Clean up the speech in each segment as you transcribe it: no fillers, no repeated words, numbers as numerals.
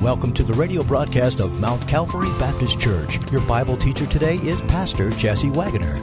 welcome to the radio broadcast of Mount Calvary Baptist Church. Your Bible teacher today is Pastor Jesse Wagoner.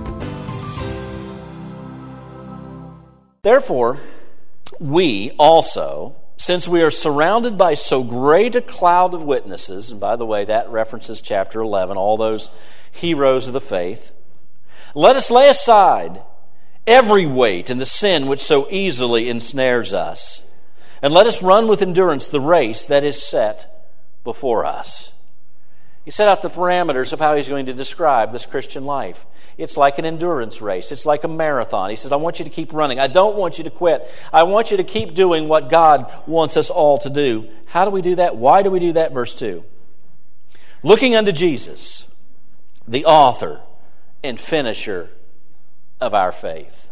Therefore, we also, since we are surrounded by so great a cloud of witnesses, and by the way, that references chapter 11, all those heroes of the faith, let us lay aside every weight and the sin which so easily ensnares us, and let us run with endurance the race that is set before us. He set out the parameters of how he's going to describe this Christian life. It's like an endurance race. It's like a marathon. He says, I want you to keep running. I don't want you to quit. I want you to keep doing what God wants us all to do. How do we do that? Why do we do that? Verse 2. Looking unto Jesus, the author and finisher of our faith.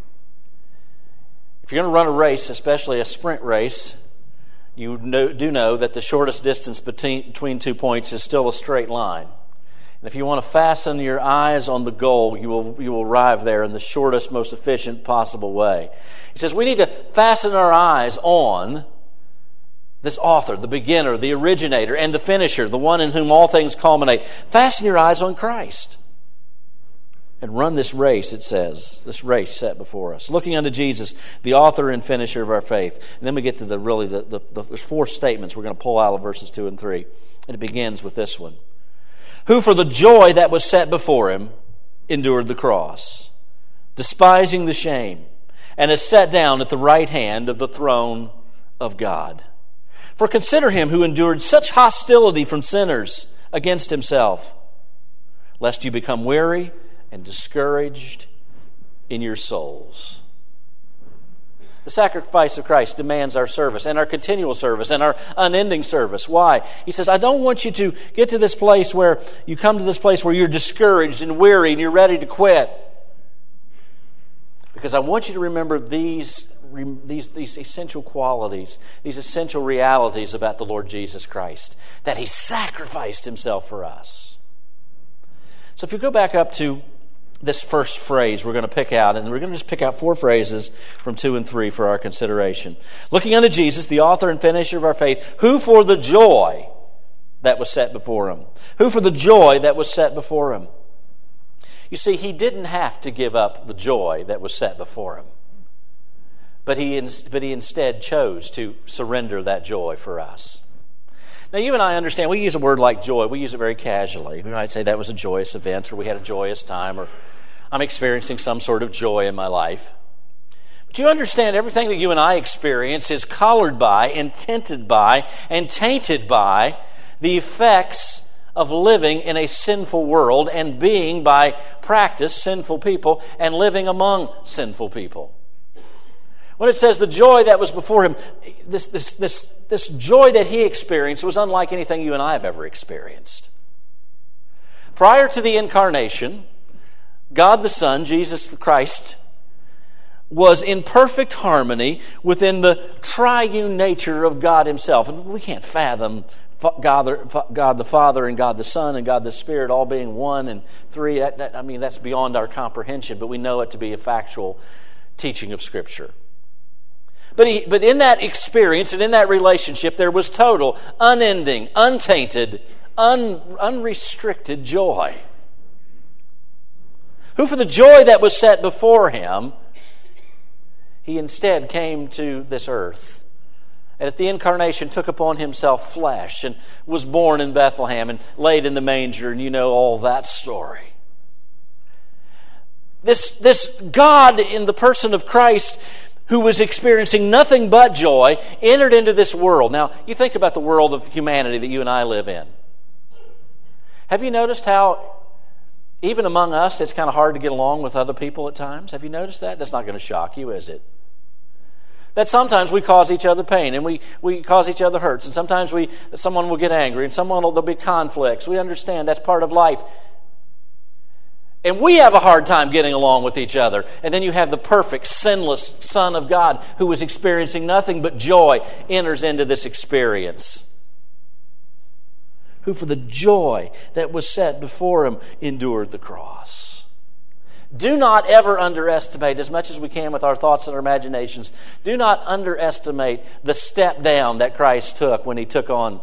If you're going to run a race, especially a sprint race, you do know that the shortest distance between 2 points is still a straight line. And if you want to fasten your eyes on the goal, you will arrive there in the shortest, most efficient possible way. He says we need to fasten our eyes on this author, the beginner, the originator, and the finisher, the one in whom all things culminate. Fasten your eyes on Christ. And run this race, it says, this race set before us. Looking unto Jesus, the author and finisher of our faith. And then we get to there's 4 statements we're going to pull out of verses 2 and 3. And it begins with this one. Who for the joy that was set before him endured the cross, despising the shame, and is set down at the right hand of the throne of God. For consider him who endured such hostility from sinners against himself, lest you become weary and discouraged in your souls. The sacrifice of Christ demands our service and our continual service and our unending service. Why? He says, I don't want you to get to this place where you come to this place where you're discouraged and weary and you're ready to quit. Because I want you to remember these essential qualities, these essential realities about the Lord Jesus Christ, that He sacrificed Himself for us. So if you go back up to this first phrase we're going to pick out, and we're going to just pick out 4 phrases from 2 and 3 for our consideration. Looking unto Jesus, the author and finisher of our faith, who for the joy that was set before Him. Who for the joy that was set before Him. You see, He didn't have to give up the joy that was set before Him. But he instead chose to surrender that joy for us. Now, you and I understand, we use a word like joy. We use it very casually. We might say that was a joyous event, or we had a joyous time, or I'm experiencing some sort of joy in my life. But you understand everything that you and I experience is colored by and tinted by and tainted by the effects of living in a sinful world and being, by practice, sinful people and living among sinful people. When it says the joy that was before Him, this joy that He experienced was unlike anything you and I have ever experienced. Prior to the incarnation, God the Son, Jesus the Christ, was in perfect harmony within the triune nature of God Himself. And we can't fathom God the Father and God the Son and God the Spirit all being one and three. That's beyond our comprehension, but we know it to be a factual teaching of Scripture. But in that experience and in that relationship, there was total, unending, untainted, unrestricted joy. Who for the joy that was set before Him, He instead came to this earth. And at the incarnation took upon Himself flesh and was born in Bethlehem and laid in the manger, and you know all that story. This God in the person of Christ, who was experiencing nothing but joy, entered into this world. Now, you think about the world of humanity that you and I live in. Have you noticed how, even among us, it's kind of hard to get along with other people at times? Have you noticed that? That's not going to shock you, is it? That sometimes we cause each other pain, and we cause each other hurts, and sometimes someone will get angry, and there'll be conflicts. We understand that's part of life. And we have a hard time getting along with each other. And then you have the perfect, sinless Son of God who was experiencing nothing but joy, enters into this experience. Who for the joy that was set before Him endured the cross. Do not ever underestimate, as much as we can with our thoughts and our imaginations, do not underestimate the step down that Christ took when He took on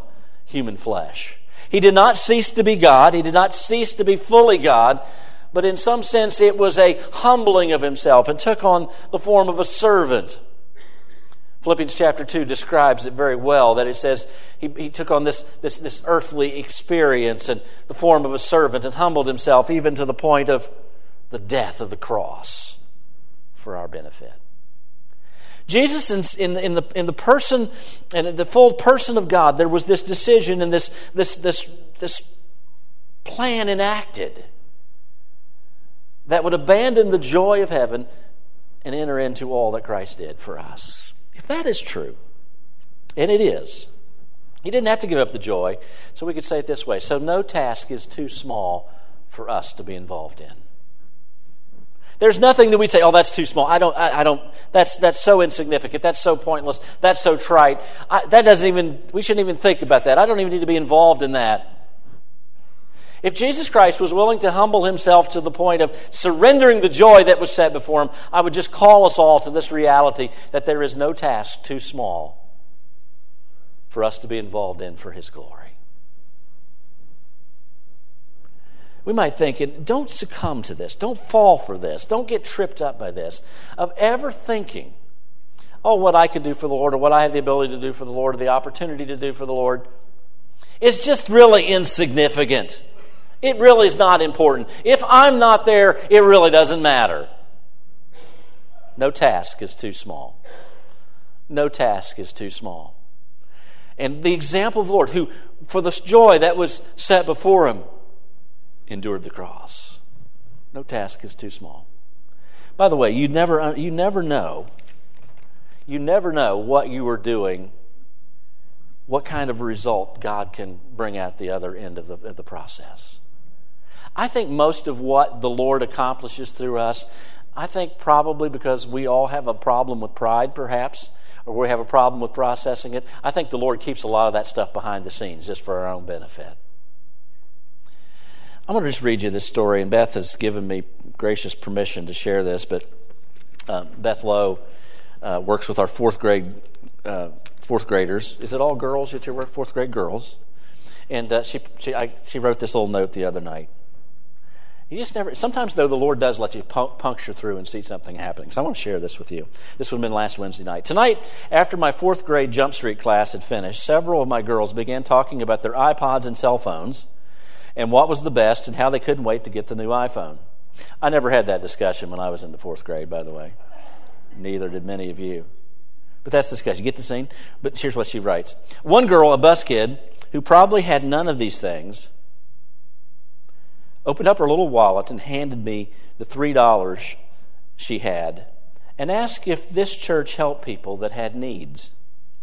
human flesh. He did not cease to be God. He did not cease to be fully God. But in some sense, it was a humbling of himself and took on the form of a servant. Philippians chapter 2 describes it very well, that it says he took on this earthly experience and the form of a servant and humbled himself even to the point of the death of the cross for our benefit. Jesus, in the person and the full person of God, there was this decision and this plan enacted that would abandon the joy of heaven and enter into all that Christ did for us. If that is true, and it is, he didn't have to give up the joy, so we could say it this way: so no task is too small for us to be involved in. There's nothing that we say, oh, that's too small. I don't. That's so insignificant. That's so pointless. That's so trite. We shouldn't even think about that. I don't even need to be involved in that. If Jesus Christ was willing to humble himself to the point of surrendering the joy that was set before him, I would just call us all to this reality that there is no task too small for us to be involved in for his glory. We might think, and don't succumb to this, don't fall for this, don't get tripped up by this, of ever thinking, oh, what I could do for the Lord, or what I have the ability to do for the Lord, or the opportunity to do for the Lord, is just really insignificant. It really is not important. If I'm not there, it really doesn't matter. No task is too small. No task is too small. And the example of the Lord, who, for the joy that was set before him, endured the cross. No task is too small. By the way, you never know what you are doing, what kind of result God can bring out the other end of the process. I think most of what the Lord accomplishes through us, I think probably because we all have a problem with pride, perhaps, or we have a problem with processing it, I think the Lord keeps a lot of that stuff behind the scenes just for our own benefit. I'm going to just read you this story, and Beth has given me gracious permission to share this, but Beth Lowe works with our fourth graders. Is it all girls at your work? Fourth grade girls. And she wrote this little note the other night. You just never. Sometimes, though, the Lord does let you puncture through and see something happening. So I want to share this with you. This would have been last Wednesday night. Tonight, after my fourth grade Jump Street class had finished, several of my girls began talking about their iPods and cell phones and what was the best and how they couldn't wait to get the new iPhone. I never had that discussion when I was in the fourth grade, by the way. Neither did many of you. But that's the discussion. You get the scene? But here's what she writes. One girl, a bus kid, who probably had none of these things, opened up her little wallet and handed me the $3 she had and asked if this church helped people that had needs.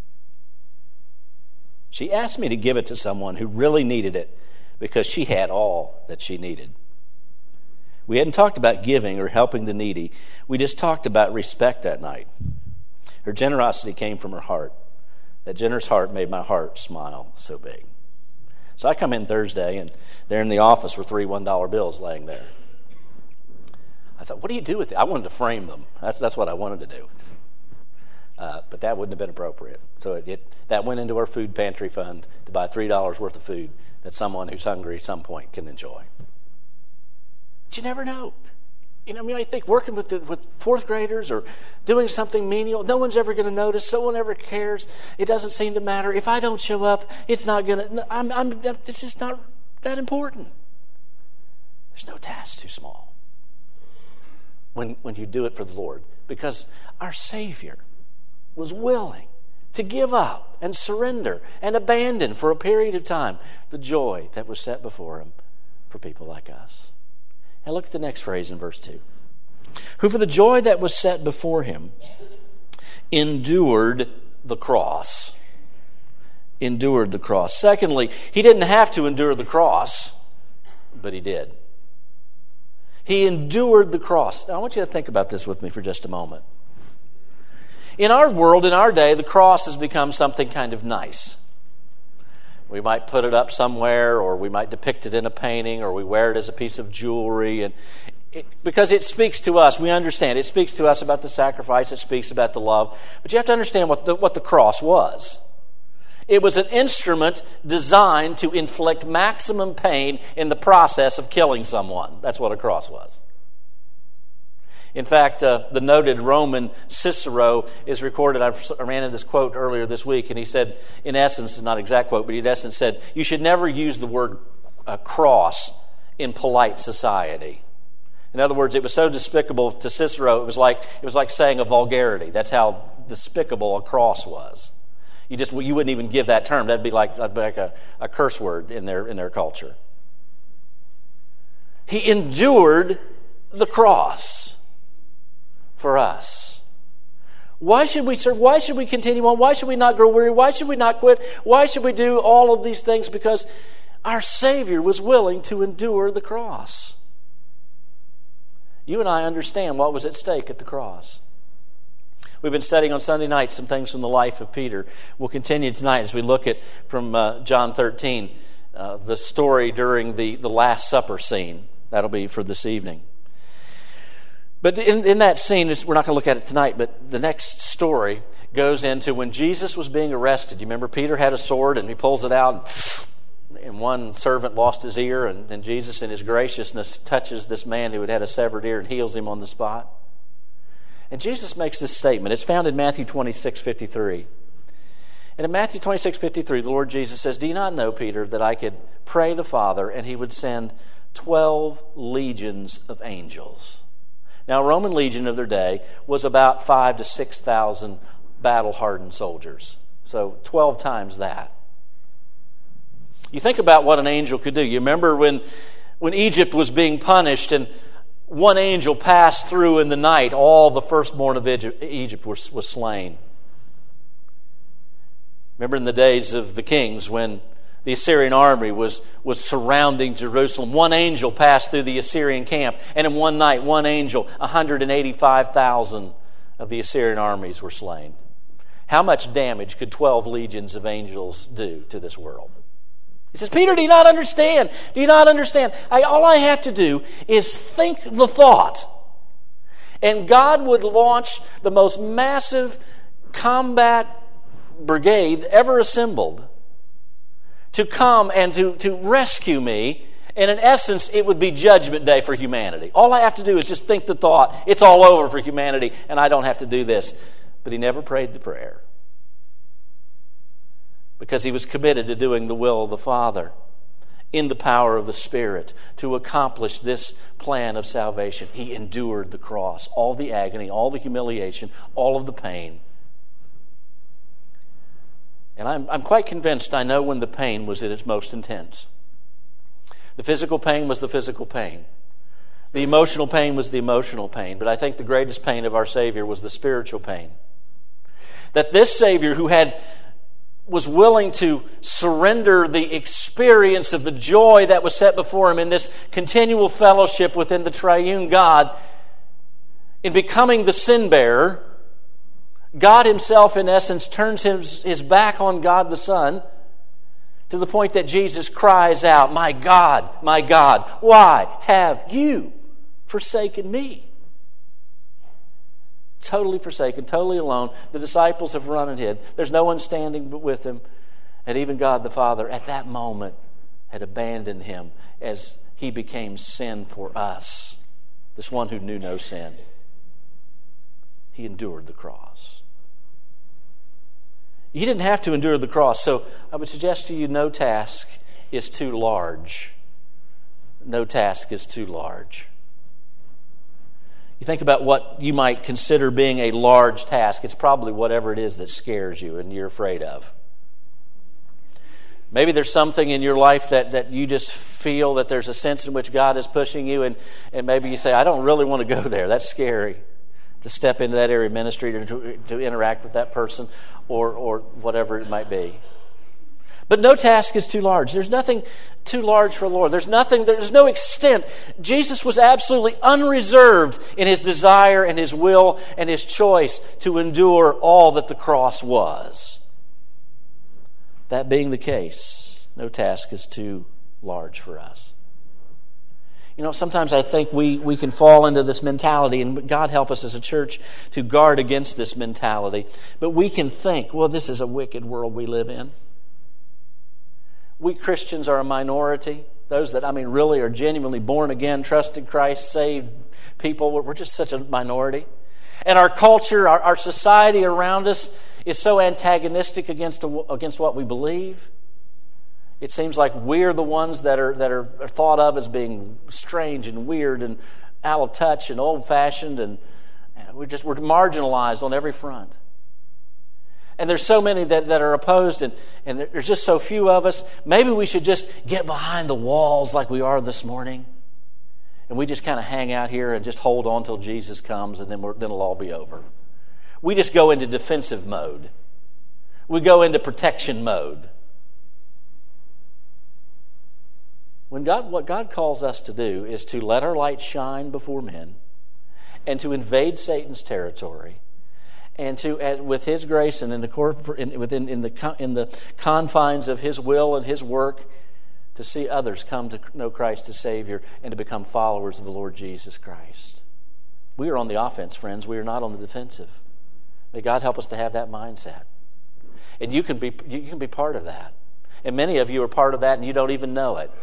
She asked me to give it to someone who really needed it because she had all that she needed. We hadn't talked about giving or helping the needy. We just talked about respect that night. Her generosity came from her heart. That generous heart made my heart smile so big. So I come in Thursday, and there in the office were 3 $1 bills laying there. I thought, what do you do with it? I wanted to frame them. That's what I wanted to do. But that wouldn't have been appropriate. So that went into our food pantry fund to buy $3 worth of food that someone who's hungry at some point can enjoy. But you never know. I think working with fourth graders or doing something menial, no one's ever going to notice. No one ever cares. It doesn't seem to matter. If I don't show up, it's not going to. It's just not that important. There's no task too small when you do it for the Lord, because our Savior was willing to give up and surrender and abandon for a period of time the joy that was set before him for people like us. And look at the next phrase in verse 2. Who for the joy that was set before him endured the cross. Endured the cross. Secondly, he didn't have to endure the cross, but he did. He endured the cross. Now, I want you to think about this with me for just a moment. In our world, in our day, the cross has become something kind of nice. We might put it up somewhere, or we might depict it in a painting, or we wear it as a piece of jewelry. And because it speaks to us, we understand. It speaks to us about the sacrifice. It speaks about the love. But you have to understand what the cross was. It was an instrument designed to inflict maximum pain in the process of killing someone. That's what a cross was. In fact, the noted Roman Cicero is recorded. I ran into this quote earlier this week, and he said, in essence, not exact quote, but he in essence said, you should never use the word cross in polite society. In other words, it was so despicable to Cicero, it was like saying a vulgarity. That's how despicable a cross was. You wouldn't even give that term. That'd be like a curse word in their culture. He endured the cross for us. Why should we serve? Why should we continue on? Why should we not grow weary? Why should we not quit? Why should we do all of these things? Because our Savior was willing to endure the cross. You and I understand what was at stake at the cross. We've been studying on Sunday night some things from the life of Peter. We'll continue tonight as we look at from John 13, the story during the Last Supper scene. That'll be for this evening. But in that scene, we're not going to look at it tonight, but the next story goes into when Jesus was being arrested. You remember Peter had a sword and he pulls it out and one servant lost his ear, and Jesus in his graciousness touches this man who had a severed ear and heals him on the spot. And Jesus makes this statement. It's found in Matthew 26:53. And in Matthew 26:53, the Lord Jesus says, do you not know, Peter, that I could pray the Father and he would send 12 legions of angels? Now, a Roman legion of their day was about 5,000 to 6,000 battle-hardened soldiers. So 12 times that. You think about what an angel could do. You remember when Egypt was being punished and one angel passed through in the night, all the firstborn of Egypt was slain. Remember in the days of the kings when the Assyrian army was surrounding Jerusalem. One angel passed through the Assyrian camp, and in one night, one angel, 185,000 of the Assyrian armies were slain. How much damage could 12 legions of angels do to this world? He says, Peter, do you not understand? Do you not understand? All I have to do is think the thought. And God would launch the most massive combat brigade ever assembled to come and to rescue me. And in essence, it would be judgment day for humanity. All I have to do is just think the thought. It's all over for humanity, and I don't have to do this. But he never prayed the prayer, because he was committed to doing the will of the Father in the power of the Spirit to accomplish this plan of salvation. He endured the cross, all the agony, all the humiliation, all of the pain. And I'm quite convinced I know when the pain was at its most intense. The physical pain was the physical pain. The emotional pain was the emotional pain. But I think the greatest pain of our Savior was the spiritual pain. That this Savior who was willing to surrender the experience of the joy that was set before him in this continual fellowship within the triune God, in becoming the sin bearer, God himself, in essence, turns his back on God the Son to the point that Jesus cries out, my God, why have you forsaken me?" Totally forsaken, totally alone. The disciples have run and hid. There's no one standing with him. And even God the Father, at that moment, had abandoned him as he became sin for us. This one who knew no sin. He endured the cross. You didn't have to endure the cross, so I would suggest to you no task is too large. No task is too large. You think about what you might consider being a large task. It's probably whatever it is that scares you and you're afraid of. Maybe there's something in your life that you just feel that there's a sense in which God is pushing you, and maybe you say, I don't really want to go there. That's scary. To step into that area of ministry, or to interact with that person, or whatever it might be. But no task is too large. There's nothing too large for the Lord. There's no extent. Jesus was absolutely unreserved in his desire and his will and his choice to endure all that the cross was. That being the case, no task is too large for us. You know, sometimes I think we can fall into this mentality, and God help us as a church to guard against this mentality. But we can think, well, this is a wicked world we live in. We Christians are a minority. Those that, really are genuinely born again, trusted Christ, saved people. We're just such a minority. And our culture, our society around us is so antagonistic against what we believe. It seems like we're the ones that are thought of as being strange and weird and out of touch and old-fashioned, and we're marginalized on every front. And there's so many that are opposed, and there's just so few of us. Maybe we should just get behind the walls like we are this morning, and we just kind of hang out here and just hold on till Jesus comes, and then it'll all be over. We just go into defensive mode. We go into protection mode. What God calls us to do is to let our light shine before men, and to invade Satan's territory, and to, with His grace and in the confines of His will and His work, to see others come to know Christ as Savior and to become followers of the Lord Jesus Christ. We are on the offense, friends. We are not on the defensive. May God help us to have that mindset. And you can be part of that. And many of you are part of that, and you don't even know it.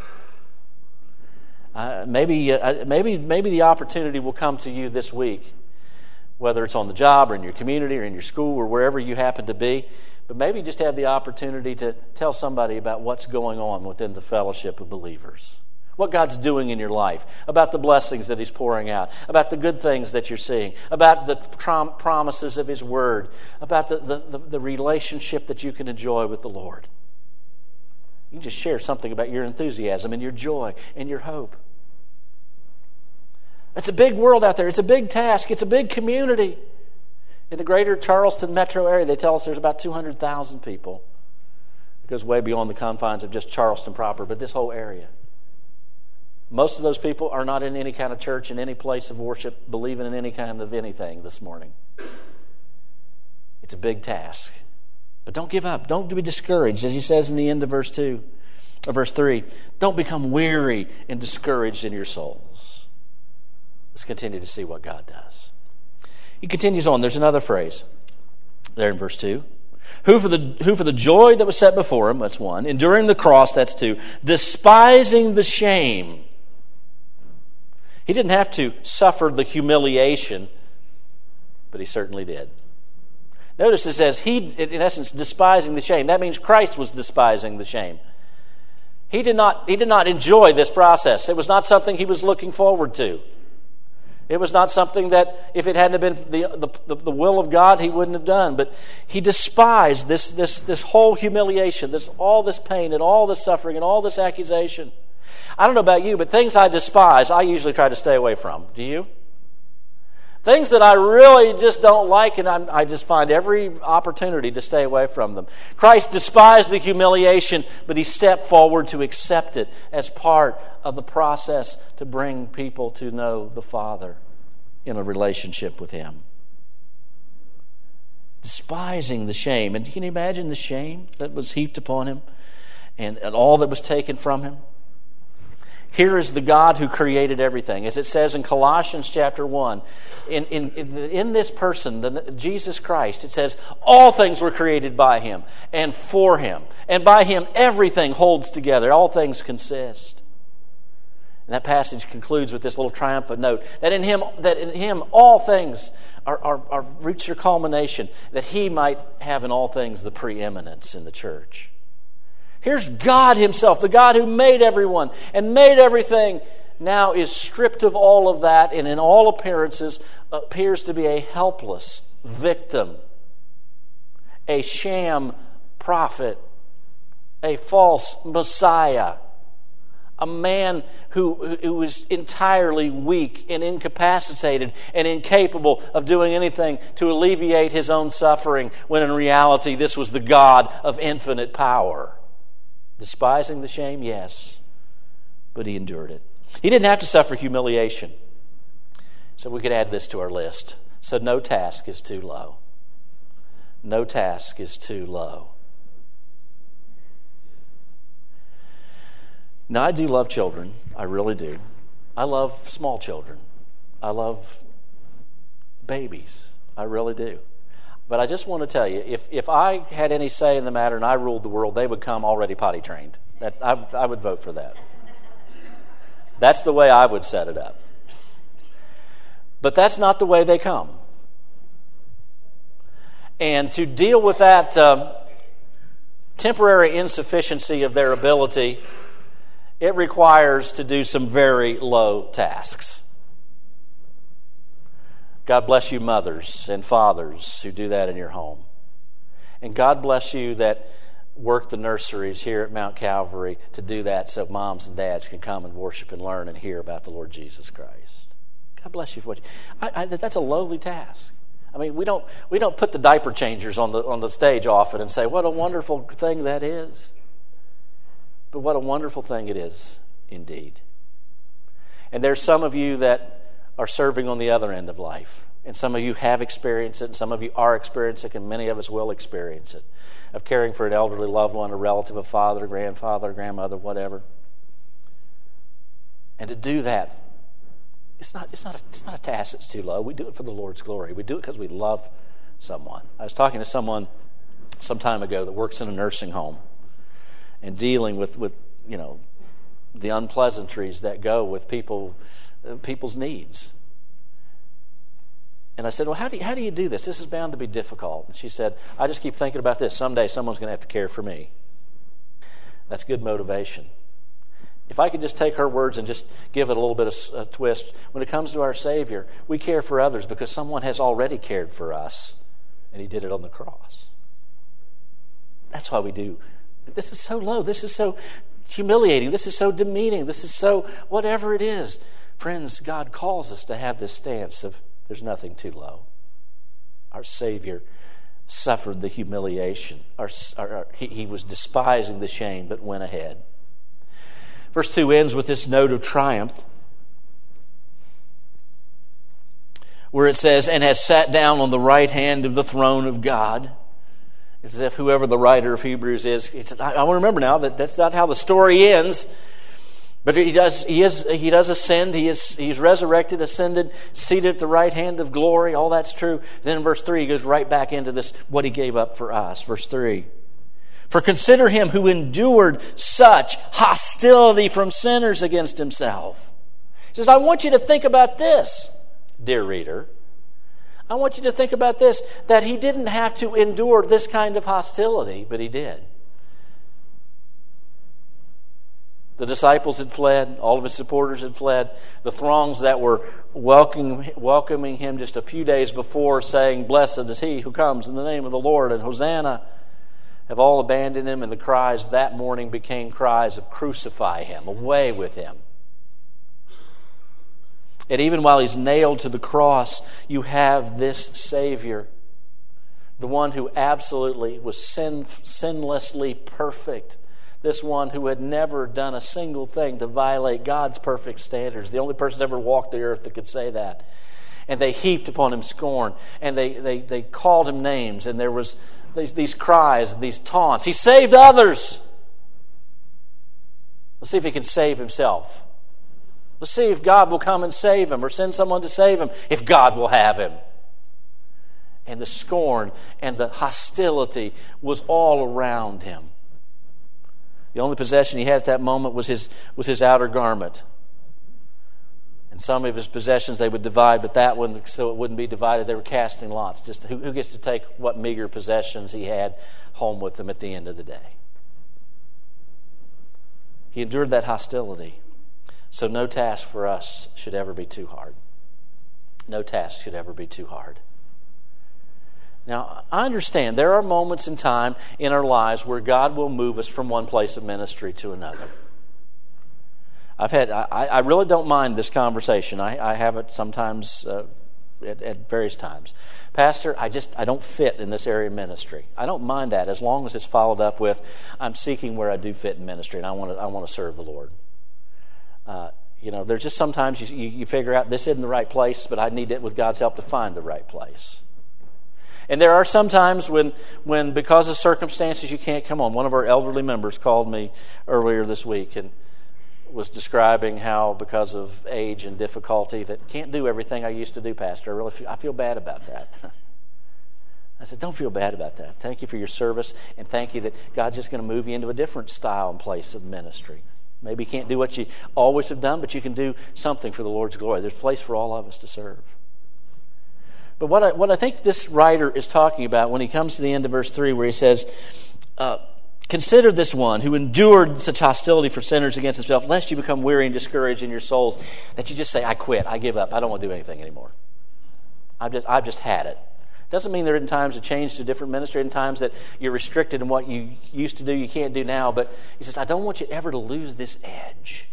Maybe the opportunity will come to you this week, whether it's on the job or in your community or in your school or wherever you happen to be. But maybe just have the opportunity to tell somebody about what's going on within the fellowship of believers. What God's doing in your life, about the blessings that He's pouring out, about the good things that you're seeing, about the promises of His Word, about the relationship that you can enjoy with the Lord. You can just share something about your enthusiasm and your joy and your hope. It's a big world out there. It's a big task. It's a big community. In the greater Charleston metro area, they tell us there's about 200,000 people. It goes way beyond the confines of just Charleston proper, but this whole area. Most of those people are not in any kind of church, in any place of worship, believing in any kind of anything this morning. It's a big task. But don't give up. Don't be discouraged. As He says in the end of verse 3, don't become weary and discouraged in your souls. Let's continue to see what God does. He continues on. There's another phrase there in verse 2. Who for the joy that was set before Him, that's one, enduring the cross, that's two, despising the shame. He didn't have to suffer the humiliation, but He certainly did. Notice it says He, in essence, despising the shame. That means Christ was despising the shame. He did not enjoy this process. It was not something He was looking forward to. It was not something that, if it hadn't been the will of God, He wouldn't have done. But He despised this whole humiliation, all this pain and all this suffering and all this accusation. I don't know about you, but things I despise, I usually try to stay away from. Do you? Things that I really just don't like, and I just find every opportunity to stay away from them. Christ despised the humiliation, but He stepped forward to accept it as part of the process to bring people to know the Father in a relationship with Him. Despising the shame. And can you imagine the shame that was heaped upon Him and all that was taken from Him? Here is the God who created everything. As it says in Colossians chapter 1, in this person, Jesus Christ, it says, all things were created by Him and for Him. And by Him everything holds together. All things consist. And that passage concludes with this little triumphant note, that in Him all things are reach their culmination, that He might have in all things the preeminence in the church. Here's God Himself, the God who made everyone and made everything, now is stripped of all of that and in all appearances appears to be a helpless victim, a sham prophet, a false Messiah, a man who was entirely weak and incapacitated and incapable of doing anything to alleviate His own suffering, when in reality this was the God of infinite power. Despising the shame, yes, but He endured it. He didn't have to suffer humiliation. So we could add this to our list. So no task is too low. No task is too low. Now, I do love children. I really do. I love small children. I love babies. I really do. But I just want to tell you, if I had any say in the matter and I ruled the world, they would come already potty trained. I would vote for that. That's the way I would set it up. But that's not the way they come. And to deal with that temporary insufficiency of their ability, it requires to do some very low tasks. God bless you mothers and fathers who do that in your home. And God bless you that work the nurseries here at Mount Calvary to do that so moms and dads can come and worship and learn and hear about the Lord Jesus Christ. God bless you for what you... that's a lowly task. I mean, we don't put the diaper changers on the stage often and say, what a wonderful thing that is. But what a wonderful thing it is, indeed. And there's some of you that are serving on the other end of life. And some of you have experienced it, and some of you are experiencing it, and many of us will experience it, of caring for an elderly loved one, a relative, a father, a grandfather, a grandmother, whatever. And to do that, it's not a task that's too low. We do it for the Lord's glory. We do it because we love someone. I was talking to someone some time ago that works in a nursing home and dealing with the unpleasantries that go with people's needs. And I said, well, how do you do this? This is bound to be difficult. And she said, I just keep thinking about this. Someday someone's going to have to care for me. That's good motivation. If I could just take her words and just give it a little bit of a twist, when it comes to our Savior, we care for others because someone has already cared for us, and He did it on the cross. That's why we do. This is so low. This is so humiliating. This is so demeaning. This is so whatever it is. Friends, God calls us to have this stance of there's nothing too low. Our Savior suffered the humiliation. He was despising the shame, but went ahead. Verse 2 ends with this note of triumph, where it says, and has sat down on the right hand of the throne of God. It's as if whoever the writer of Hebrews is, I want to remember now that that's not how the story ends. But he does ascend. He's resurrected, ascended, seated at the right hand of glory. All that's true. Then in verse 3, he goes right back into this, what he gave up for us. Verse 3. For consider him who endured such hostility from sinners against himself. He says, I want you to think about this, dear reader. I want you to think about this, that he didn't have to endure this kind of hostility, but he did. The disciples had fled. All of his supporters had fled. The throngs that were welcoming him just a few days before, saying, blessed is he who comes in the name of the Lord, and Hosanna, have all abandoned him. And the cries that morning became cries of crucify him, away with him. And even while he's nailed to the cross, you have this Savior, the one who absolutely was sinlessly perfect. This one who had never done a single thing to violate God's perfect standards. The only person that ever walked the earth that could say that. And they heaped upon him scorn. And they called him names. And there was these cries and these taunts. He saved others. Let's see if he can save himself. Let's see if God will come and save him or send someone to save him, if God will have him. And the scorn and the hostility was all around him. The only possession he had at that moment was his outer garment. And some of his possessions they would divide, but that one, so it wouldn't be divided, they were casting lots. Just who gets to take what meager possessions he had home with them at the end of the day. He endured that hostility. So no task for us should ever be too hard. No task should ever be too hard. Now, I understand there are moments in time in our lives where God will move us from one place of ministry to another. I really don't mind this conversation. I have it sometimes at various times. Pastor, I don't fit in this area of ministry. I don't mind that as long as it's followed up with, I'm seeking where I do fit in ministry and I want to serve the Lord. There's just sometimes you figure out this isn't the right place, but I need it with God's help to find the right place. And there are some times when because of circumstances you can't come on. One of our elderly members called me earlier this week and was describing how because of age and difficulty that can't do everything I used to do, Pastor. I feel bad about that. I said, don't feel bad about that. Thank you for your service, and thank you that God's just going to move you into a different style and place of ministry. Maybe you can't do what you always have done, but you can do something for the Lord's glory. There's a place for all of us to serve. But what I think this writer is talking about when he comes to the end of verse 3 where he says, consider this one who endured such hostility for sinners against himself, lest you become weary and discouraged in your souls, that you just say, I quit, I give up, I don't want to do anything anymore. I've just had it. Doesn't mean there isn't times to change to different ministry and times that you're restricted in what you used to do, you can't do now. But he says, I don't want you ever to lose this edge.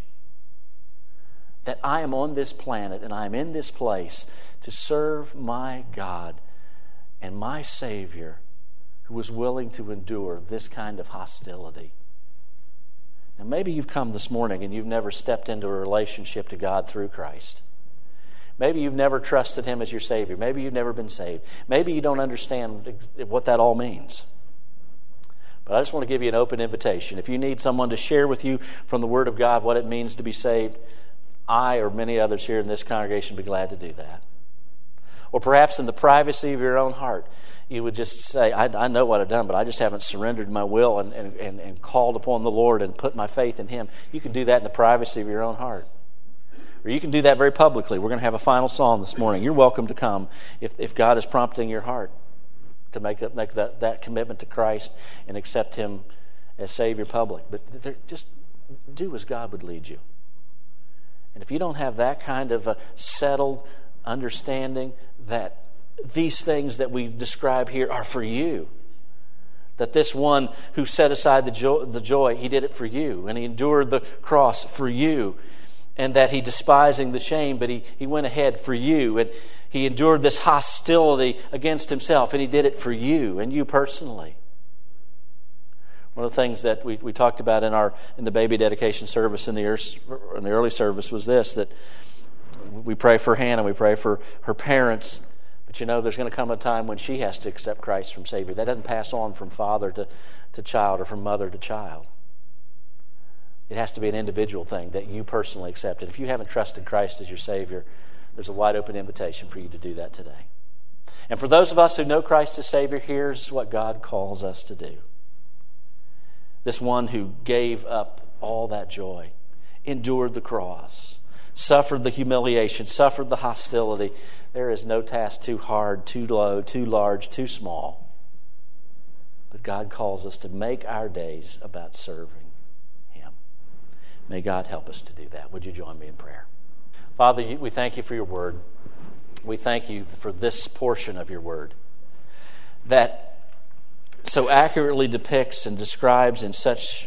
That I am on this planet and I am in this place to serve my God and my Savior who was willing to endure this kind of hostility. Now maybe you've come this morning and you've never stepped into a relationship to God through Christ. Maybe you've never trusted Him as your Savior. Maybe you've never been saved. Maybe you don't understand what that all means. But I just want to give you an open invitation. If you need someone to share with you from the Word of God what it means to be saved, I or many others here in this congregation would be glad to do that. Or perhaps in the privacy of your own heart, you would just say, I know what I've done, but I just haven't surrendered my will and called upon the Lord and put my faith in Him. You can do that in the privacy of your own heart. Or you can do that very publicly. We're going to have a final psalm this morning. You're welcome to come if God is prompting your heart to make that commitment to Christ and accept Him as Savior public. But just do as God would lead you. And if you don't have that kind of a settled understanding that these things that we describe here are for you, that this one who set aside the joy, He did it for you, and He endured the cross for you, and that He despising the shame, but he went ahead for you, and He endured this hostility against Himself, and He did it for you and you personally. One of the things that we talked about in the baby dedication service in the early service was this, that we pray for Hannah, we pray for her parents, but there's going to come a time when she has to accept Christ from Savior. That doesn't pass on from father to child or from mother to child. It has to be an individual thing that you personally accept. And if you haven't trusted Christ as your Savior, there's a wide open invitation for you to do that today. And for those of us who know Christ as Savior, here's what God calls us to do. This one who gave up all that joy, endured the cross, suffered the humiliation, suffered the hostility. There is no task too hard, too low, too large, too small. But God calls us to make our days about serving Him. May God help us to do that. Would you join me in prayer? Father, we thank You for Your Word. We thank You for this portion of Your Word that so accurately depicts and describes in such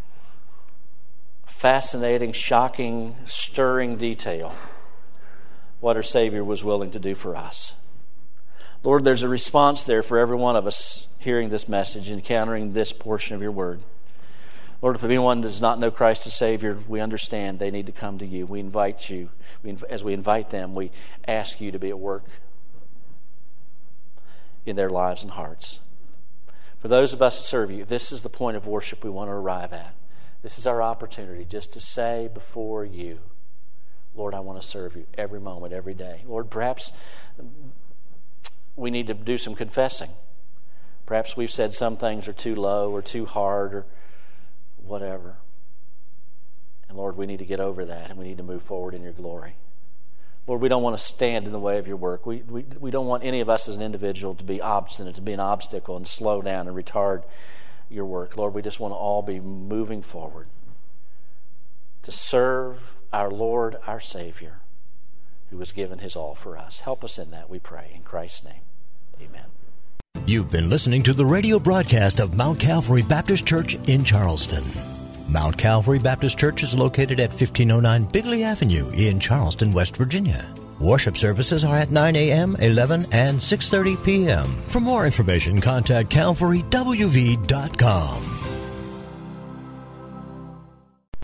fascinating, shocking, stirring detail what our Savior was willing to do for us. Lord, there's a response there for every one of us hearing this message, encountering this portion of Your Word. Lord, if anyone does not know Christ as Savior, we understand they need to come to You. We invite You. As we invite them, we ask You to be at work in their lives and hearts. For those of us that serve You, this is the point of worship we want to arrive at. This is our opportunity just to say before You, Lord, I want to serve You every moment, every day. Lord, perhaps we need to do some confessing. Perhaps we've said some things are too low or too hard or whatever. And Lord, we need to get over that and we need to move forward in Your glory. Lord, we don't want to stand in the way of Your work. We don't want any of us as an individual to be obstinate, to be an obstacle and slow down and retard Your work. Lord, we just want to all be moving forward to serve our Lord, our Savior, who has given His all for us. Help us in that, we pray. In Christ's name, amen. You've been listening to the radio broadcast of Mount Calvary Baptist Church in Charleston. Mount Calvary Baptist Church is located at 1509 Bigley Avenue in Charleston, West Virginia. Worship services are at 9 a.m., 11, and 6:30 p.m. For more information, contact calvarywv.com.